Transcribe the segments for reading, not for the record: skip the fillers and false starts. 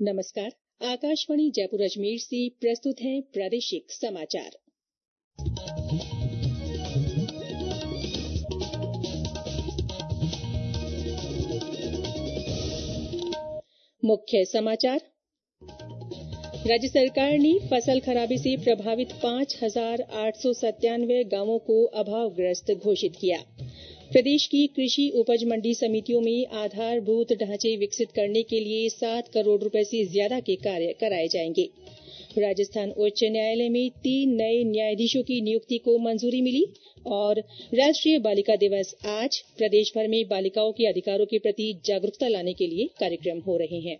नमस्कार। आकाशवाणी जयपुर अजमेर से प्रस्तुत हैं प्रादेशिक समाचार। मुख्य समाचार। राज्य सरकार ने फसल खराबे से प्रभावित 5,897 गांवों को अभावग्रस्त घोषित किया। प्रदेश की कृषि उपज मंडी समितियों में आधारभूत ढांचे विकसित करने के लिए 7 करोड़ रुपए से ज्यादा के कार्य कराए जाएंगे। राजस्थान उच्च न्यायालय में 3 नए न्यायाधीशों की नियुक्ति को मंजूरी मिली और राष्ट्रीय बालिका दिवस आज प्रदेश भर में बालिकाओं के अधिकारों के प्रति जागरूकता लाने के लिए कार्यक्रम हो रहे हैं।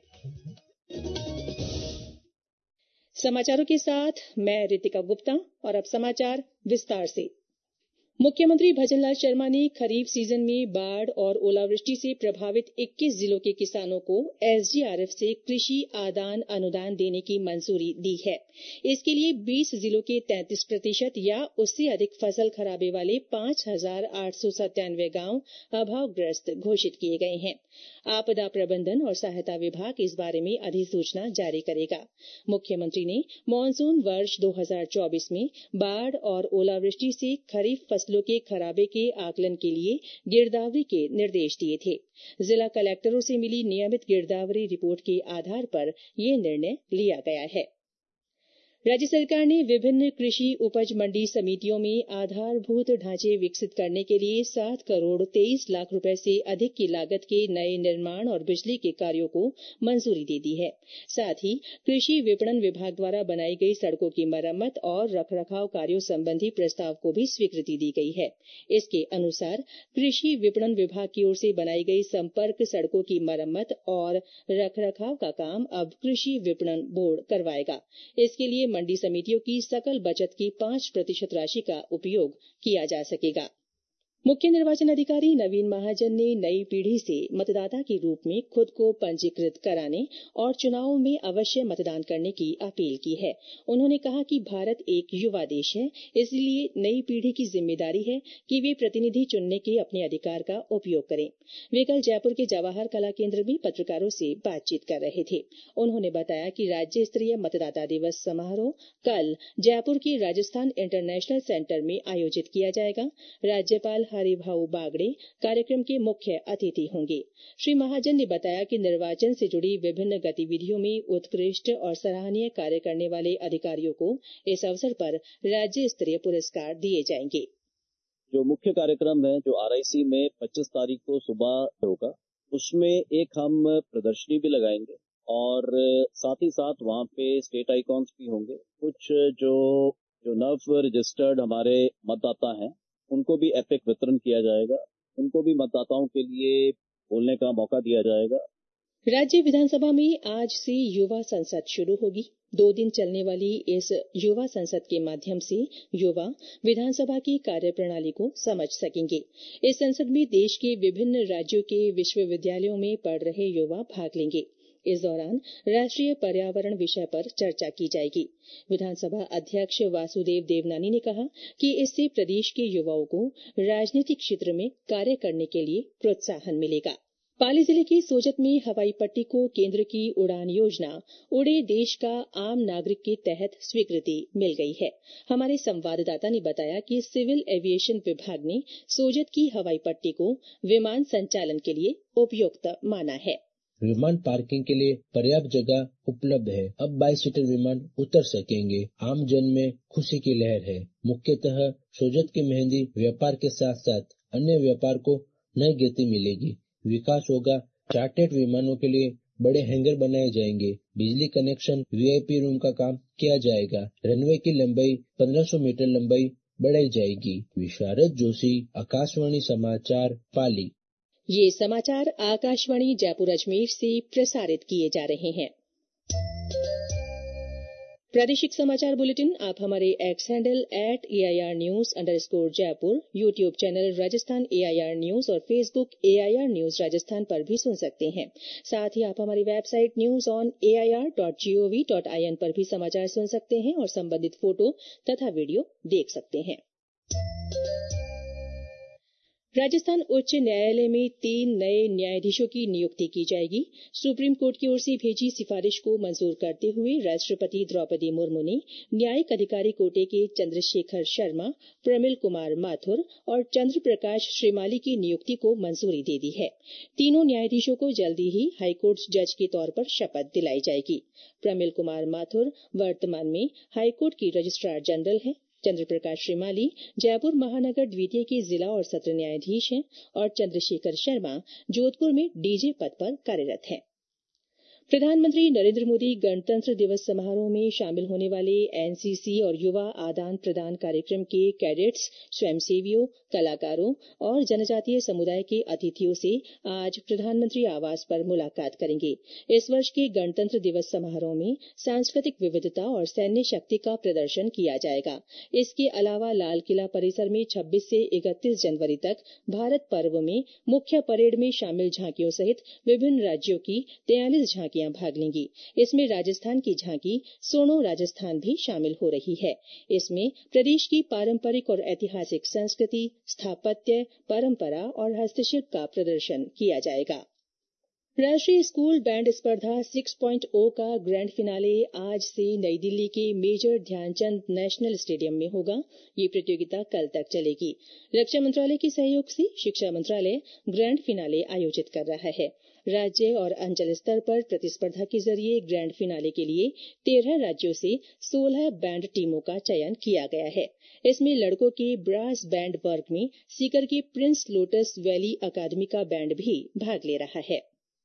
समाचारों के साथ मैं रितिका गुप्ता और अब समाचार विस्तार से। मुख्यमंत्री भजनलाल शर्मा ने खरीफ सीजन में बाढ़ और ओलावृष्टि से प्रभावित 21 जिलों के किसानों को एसडीआरएफ से कृषि आदान अनुदान देने की मंजूरी दी है। इसके लिए 20 जिलों के 33% या उससे अधिक फसल खराबे वाले 5,897 गांव अभावग्रस्त घोषित किए गए हैं। आपदा प्रबंधन और सहायता विभाग इस बारे में अधिसूचना जारी करेगा। मुख्यमंत्री ने मानसून वर्ष 2024 में बाढ़ और ओलावृष्टि से खरीफ फसलों के खराबे के आकलन के लिए गिरदावरी के निर्देश दिए थे। जिला कलेक्टरों से मिली नियमित गिरदावरी रिपोर्ट के आधार पर यह निर्णय लिया गया है। राज्य सरकार ने विभिन्न कृषि उपज मंडी समितियों में आधारभूत ढांचे विकसित करने के लिए 7 करोड़ 23 लाख रुपए से अधिक की लागत के नए निर्माण और बिजली के कार्यों को मंजूरी दे दी है। साथ ही कृषि विपणन विभाग द्वारा बनाई गई सड़कों की मरम्मत और रखरखाव कार्यों संबंधी प्रस्ताव को भी स्वीकृति दी गई है। इसके अनुसार कृषि विपणन विभाग की ओर से बनाई गई संपर्क सड़कों की मरम्मत और रखरखाव का काम अब कृषि विपणन बोर्ड करवाएगा। इसके लिए मंडी समितियों की सकल बचत की 5% राशि का उपयोग किया जा सकेगा। मुख्य निर्वाचन अधिकारी नवीन महाजन ने नई पीढ़ी से मतदाता के रूप में खुद को पंजीकृत कराने और चुनावों में अवश्य मतदान करने की अपील की है। उन्होंने कहा कि भारत एक युवा देश है, इसलिए नई पीढ़ी की जिम्मेदारी है कि वे प्रतिनिधि चुनने के अपने अधिकार का उपयोग करें। वे कल जयपुर के जवाहर कला केंद्र में पत्रकारों से बातचीत कर रहे थे। उन्होंने बताया कि राज्य स्तरीय मतदाता दिवस समारोह कल जयपुर के राजस्थान इंटरनेशनल सेंटर में आयोजित किया जाएगा। राज्यपाल हरिभाऊ बागड़े कार्यक्रम के मुख्य अतिथि होंगे। श्री महाजन ने बताया कि निर्वाचन से जुड़ी विभिन्न गतिविधियों में उत्कृष्ट और सराहनीय कार्य करने वाले अधिकारियों को इस अवसर पर राज्य स्तरीय पुरस्कार दिए जाएंगे। जो मुख्य कार्यक्रम है जो RIC में 25 तारीख को सुबह होगा, उसमें एक हम प्रदर्शनी भी लगाएंगे और साथ ही साथ वहाँ पे स्टेट आइकॉन्स भी होंगे। कुछ जो नव रजिस्टर्ड हमारे मतदाता हैं उनको भी एपिक वितरण किया जाएगा। उनको भी मतदाताओं के लिए बोलने का मौका दिया जाएगा। राज्य विधानसभा में आज से युवा संसद शुरू होगी। 2 दिन चलने वाली इस युवा संसद के माध्यम से युवा विधानसभा की कार्यप्रणाली को समझ सकेंगे। इस संसद में देश के विभिन्न राज्यों के विश्वविद्यालयों में पढ़ रहे युवा भाग लेंगे। इस दौरान राष्ट्रीय पर्यावरण विषय पर चर्चा की जाएगी। विधानसभा अध्यक्ष वासुदेव देवनानी ने कहा कि इससे प्रदेश के युवाओं को राजनीतिक क्षेत्र में कार्य करने के लिए प्रोत्साहन मिलेगा। पाली जिले के सोजत में हवाई पट्टी को केंद्र की उड़ान योजना उड़े देश का आम नागरिक के तहत स्वीकृति मिल गई है। हमारे संवाददाता ने बताया कि सिविल एविएशन विभाग ने सोजत की हवाई पट्टी को विमान संचालन के लिए उपयुक्त माना है। विमान पार्किंग के लिए पर्याप्त जगह उपलब्ध है। अब 22 सीटर विमान उतर सकेंगे। आम जन में खुशी की लहर है। मुख्यतः सोजत के मेहंदी व्यापार के साथ साथ अन्य व्यापार को नई गति मिलेगी। विकास होगा। चार्टर्ड विमानों के लिए बड़े हैंगर बनाए जाएंगे। बिजली कनेक्शन, VIP रूम का काम किया जाएगा। रनवे की लंबाई 1500 मीटर लंबाई बढ़ाई जाएगी। विशारद जोशी, आकाशवाणी समाचार, पाली। ये समाचार आकाशवाणी जयपुर अजमेर से प्रसारित किए जा रहे हैं। प्रादेशिक समाचार बुलेटिन आप हमारे X handle @AIR News_Jaipur, YouTube channel Rajasthan AIR news और फेसबुक AIR न्यूज राजस्थान पर भी सुन सकते हैं। साथ ही आप हमारी वेबसाइट newsonair.gov.in पर भी समाचार सुन सकते हैं और संबंधित फोटो तथा वीडियो देख सकते हैं। राजस्थान उच्च न्यायालय में 3 नए न्यायाधीशों की नियुक्ति की जाएगी। सुप्रीम कोर्ट की ओर से भेजी सिफारिश को मंजूर करते हुए राष्ट्रपति द्रौपदी मुर्मू ने न्यायिक अधिकारी कोटे के चंद्रशेखर शर्मा, प्रमिल कुमार माथुर और चंद्र प्रकाश श्रीमाली की नियुक्ति को मंजूरी दे दी है। तीनों न्यायाधीशों को जल्दी ही हाईकोर्ट जज के तौर पर शपथ दिलाई जाएगी। प्रमिल कुमार माथुर वर्तमान में हाईकोर्ट की रजिस्ट्रार जनरल हैं। चंद्र प्रकाश श्रीमाली जयपुर महानगर द्वितीय के जिला और सत्र न्यायाधीश हैं और चंद्रशेखर शर्मा जोधपुर में डीजे पद पर कार्यरत हैं। प्रधानमंत्री नरेंद्र मोदी गणतंत्र दिवस समारोह में शामिल होने वाले एनसीसी और युवा आदान प्रदान कार्यक्रम के कैडेट्स, स्वयंसेवियों, कलाकारों और जनजातीय समुदाय के अतिथियों से आज प्रधानमंत्री आवास पर मुलाकात करेंगे। इस वर्ष के गणतंत्र दिवस समारोह में सांस्कृतिक विविधता और सैन्य शक्ति का प्रदर्शन किया जाएगा। इसके अलावा लाल किला परिसर में 26 से 31 जनवरी तक भारत पर्व में मुख्य परेड में शामिल झांकियों सहित विभिन्न राज्यों की 43 झांकियां भाग लेंगी। इसमें राजस्थान की झांकी सोनो राजस्थान भी शामिल हो रही है। इसमें प्रदेश की पारंपरिक और ऐतिहासिक संस्कृति, स्थापत्य, परंपरा और हस्तशिल्प का प्रदर्शन किया जाएगा। राष्ट्रीय स्कूल बैंड स्पर्धा 6.0 का ग्रैंड फिनाले आज से नई दिल्ली के मेजर ध्यानचंद नेशनल स्टेडियम में होगा। ये प्रतियोगिता कल तक चलेगी। रक्षा मंत्रालय के सहयोग से शिक्षा मंत्रालय ग्रैंड फिनाले आयोजित कर रहा है। राज्य और अंचल स्तर पर प्रतिस्पर्धा के जरिए ग्रैंड फिनाले के लिए 13 राज्यों से 16 बैंड टीमों का चयन किया गया है। इसमें लड़कों के ब्रास बैंड वर्ग में सीकर के प्रिंस लोटस वैली अकादमी का बैंड भी भाग ले रहा है।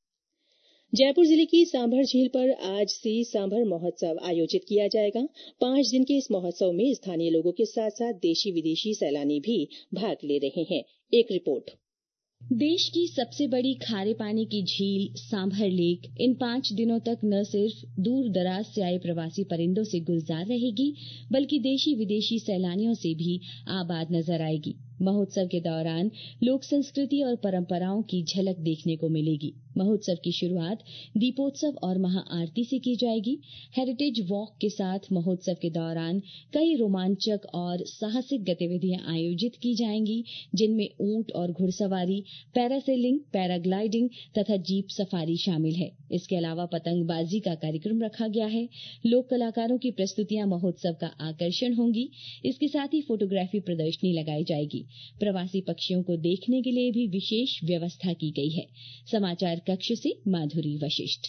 जयपुर जिले की सांभर झील पर आज से सांभर महोत्सव आयोजित किया जाएगा। 5 दिन के इस महोत्सव में स्थानीय लोगों के साथ साथ देशी विदेशी सैलानी भी भाग ले रहे हैं। एक रिपोर्ट। देश की सबसे बड़ी खारे पानी की झील सांभर लेक इन 5 दिनों तक न सिर्फ दूर दराज से आए प्रवासी परिंदों से गुलजार रहेगी, बल्कि देशी विदेशी सैलानियों से भी आबाद नजर आएगी। महोत्सव के दौरान लोक संस्कृति और परंपराओं की झलक देखने को मिलेगी। महोत्सव की शुरुआत दीपोत्सव और महाआरती से की जाएगी। हेरिटेज वॉक के साथ महोत्सव के दौरान कई रोमांचक और साहसिक गतिविधियां आयोजित की जाएंगी, जिनमें ऊंट और घुड़सवारी, पैरासेलिंग, पैराग्लाइडिंग तथा जीप सफारी शामिल है। इसके अलावा पतंगबाजी का कार्यक्रम रखा गया है। लोक कलाकारों की प्रस्तुतियां महोत्सव का आकर्षण होंगी। इसके साथ ही फोटोग्राफी प्रदर्शनी लगाई जाएगी। प्रवासी पक्षियों को देखने के लिए भी विशेष व्यवस्था की गई है। समाचार कक्ष से माधुरी वशिष्ठ।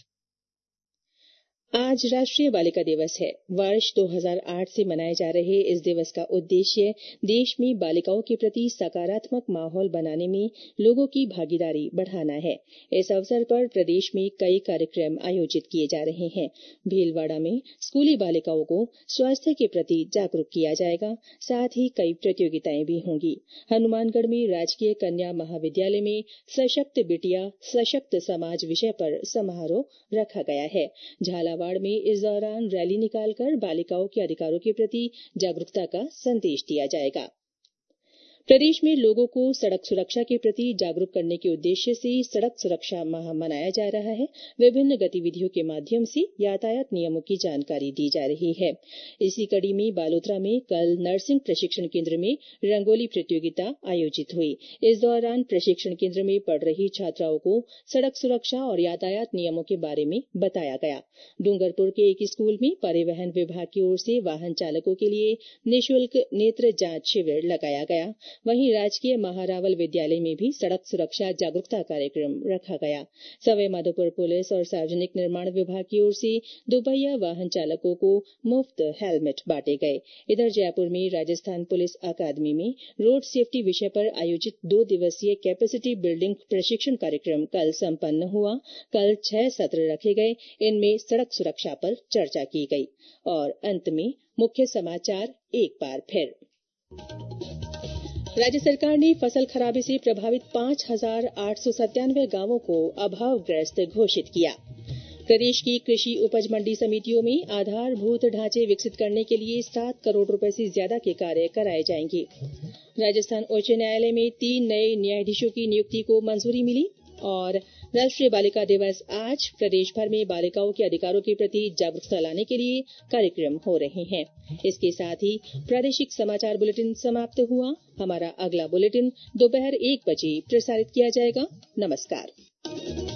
आज राष्ट्रीय बालिका दिवस है। वर्ष 2008 से मनाए जा रहे इस दिवस का उद्देश्य देश में बालिकाओं के प्रति सकारात्मक माहौल बनाने में लोगों की भागीदारी बढ़ाना है। इस अवसर पर प्रदेश में कई कार्यक्रम आयोजित किए जा रहे हैं। भीलवाड़ा में स्कूली बालिकाओं को स्वास्थ्य के प्रति जागरूक किया जाएगा। साथ ही कई प्रतियोगिताएं भी होंगी। हनुमानगढ़ में राजकीय कन्या महाविद्यालय में सशक्त बिटिया सशक्त समाज विषय पर समारोह रखा गया है। झालावाड़ में इस दौरान रैली निकालकर बालिकाओं के अधिकारों के प्रति जागरूकता का संदेश दिया जाएगा। प्रदेश में लोगों को सड़क सुरक्षा के प्रति जागरूक करने के उद्देश्य से सड़क सुरक्षा माह मनाया जा रहा है। विभिन्न गतिविधियों के माध्यम से यातायात नियमों की जानकारी दी जा रही है। इसी कड़ी में बालोतरा में कल नर्सिंग प्रशिक्षण केंद्र में रंगोली प्रतियोगिता आयोजित हुई। इस दौरान प्रशिक्षण केंद्र में पढ़ रही छात्राओं को सड़क सुरक्षा और यातायात नियमों के बारे में बताया गया। डूंगरपुर के एक स्कूल में परिवहन विभाग की ओर से वाहन चालकों के लिए निःशुल्क नेत्र जांच शिविर लगाया गया। वहीं राजकीय महारावल विद्यालय में भी सड़क सुरक्षा जागरूकता कार्यक्रम रखा गया। सवाई माधोपुर पुलिस और सार्वजनिक निर्माण विभाग की ओर से दोपहिया वाहन चालकों को मुफ्त हेलमेट बांटे गए। इधर जयपुर में राजस्थान पुलिस अकादमी में रोड सेफ्टी विषय पर आयोजित 2 दिवसीय कैपेसिटी बिल्डिंग प्रशिक्षण कार्यक्रम कल संपन्न हुआ। कल 6 सत्र रखे गए। इनमें सड़क सुरक्षा पर चर्चा की गई। और अंत में मुख्य समाचार एक बार फिर। राज्य सरकार ने फसल खराबे से प्रभावित 5,897 गांवों को अभावग्रस्त घोषित किया। प्रदेश की कृषि उपज मंडी समितियों में आधारभूत ढांचे विकसित करने के लिए 7 करोड़ रुपए से ज्यादा के कार्य कराए जाएंगे। राजस्थान उच्च न्यायालय में 3 नए न्यायाधीशों की नियुक्ति को मंजूरी मिली। और राष्ट्रीय बालिका दिवस आज प्रदेश भर में बालिकाओं के अधिकारों के प्रति जागरूकता लाने के लिए कार्यक्रम हो रहे हैं। इसके साथ ही प्रादेशिक समाचार बुलेटिन समाप्त हुआ। हमारा अगला बुलेटिन दोपहर 1 बजे प्रसारित किया जाएगा। नमस्कार।